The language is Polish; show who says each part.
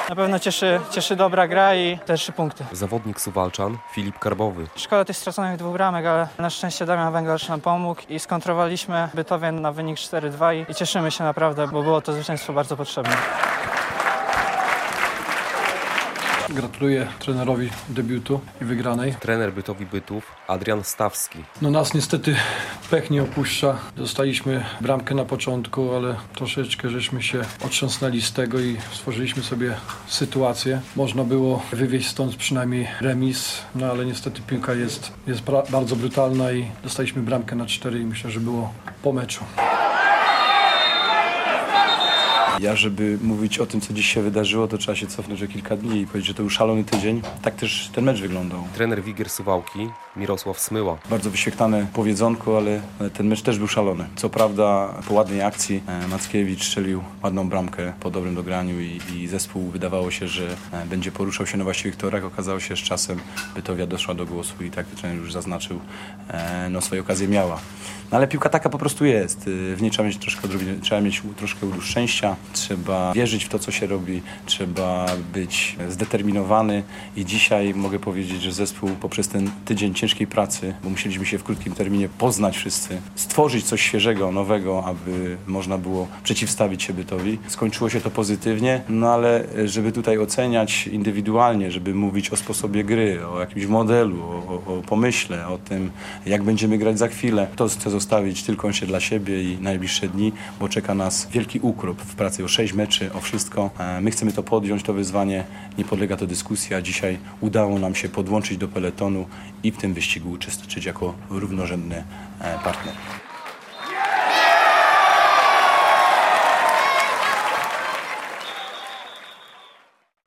Speaker 1: Na pewno cieszy dobra gra i te 3 punkty.
Speaker 2: Zawodnik Suwałczan Filip Karbowy.
Speaker 1: Szkoda tych straconych 2 bramek, ale na szczęście Damian Węglarz nam pomógł i skontrolowaliśmy Bytowię na wynik 4-2 i cieszymy się naprawdę, bo było to zwycięstwo bardzo potrzebne.
Speaker 3: Gratuluję trenerowi debiutu i wygranej.
Speaker 2: Trener Bytowi Bytów Adrian Stawski.
Speaker 3: No nas niestety pech nie opuszcza. Dostaliśmy bramkę na początku, ale troszeczkę żeśmy się otrząsnęli z tego i stworzyliśmy sobie sytuację. Można było wywieźć stąd przynajmniej remis, no ale niestety piłka jest bardzo brutalna i dostaliśmy bramkę na 4 i myślę, że było po meczu.
Speaker 4: Żeby mówić o tym, co dziś się wydarzyło, to trzeba się cofnąć o kilka dni i powiedzieć, że to był szalony tydzień. Tak też ten mecz wyglądał.
Speaker 2: Trener Wigier Suwałki Mirosław Smyła.
Speaker 4: Bardzo wyświetlane powiedzonko, ale ten mecz też był szalony. Co prawda po ładnej akcji Mackiewicz strzelił ładną bramkę po dobrym dograniu i zespół wydawało się, że będzie poruszał się na właściwych torach. Okazało się, że z czasem Bytowia doszła do głosu i tak trener już zaznaczył, swoje okazje miała. No ale piłka taka po prostu jest. W niej trzeba mieć troszkę szczęścia, trzeba wierzyć w to, co się robi, trzeba być zdeterminowany i dzisiaj mogę powiedzieć, że zespół poprzez ten tydzień ciężkiej pracy, bo musieliśmy się w krótkim terminie poznać wszyscy, stworzyć coś świeżego, nowego, aby można było przeciwstawić się Bytowi. Skończyło się to pozytywnie, no ale żeby tutaj oceniać indywidualnie, żeby mówić o sposobie gry, o jakimś modelu, o pomyśle, o tym, jak będziemy grać za chwilę, to chcę zostawić tylko się dla siebie i najbliższe dni, bo czeka nas wielki ukrop w pracy o 6 meczy, o wszystko. My chcemy to podjąć, to wyzwanie, nie podlega to dyskusji, a dzisiaj udało nam się podłączyć do peletonu i w tym wyścigu uczestniczyć jako równorzędny partner.